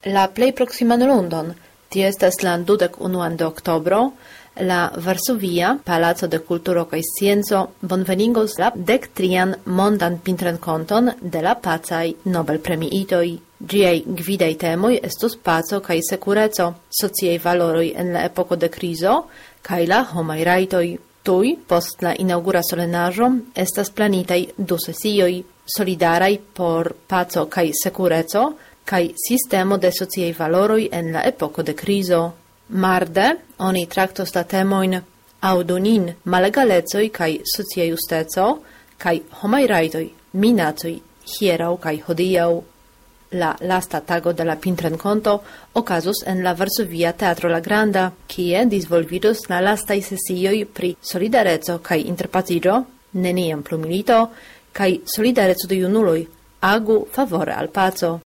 la plej proximan lundon, tio estas la 21 de oktobro, la Varsovia Palaco de Kulturo kaj Scienco bonvenigos la 13. mondan pintrenkonton de la pacaj Nobel-premiitoj. Ĝiaj gvidaj temoj estos paco kaj sekureco, sociaj valoroj en la epoko de krizo kaj la homaj rajtoj. Tuj post la inaugura solenaĵo estas planitaj 2 sesioj, solidaraj por paco kaj sekureco kaj sistemo de sociaj valoroj en la epoko de krizo. Marde oni traktos la temojn aŭdu nin malegalecoj kaj socia justeco kaj homaj rajtoj, minacoj hieraŭ kaj hodiaŭ. La lasta tago de la pintrenkonto okazos en la Varsovia Teatro La Granda, kie disvolvidos la lastaj sesioj pri solidareco kaj interpaciĝo, neniam plu milito, kaj solidareco de junuloj, agu favore al paco.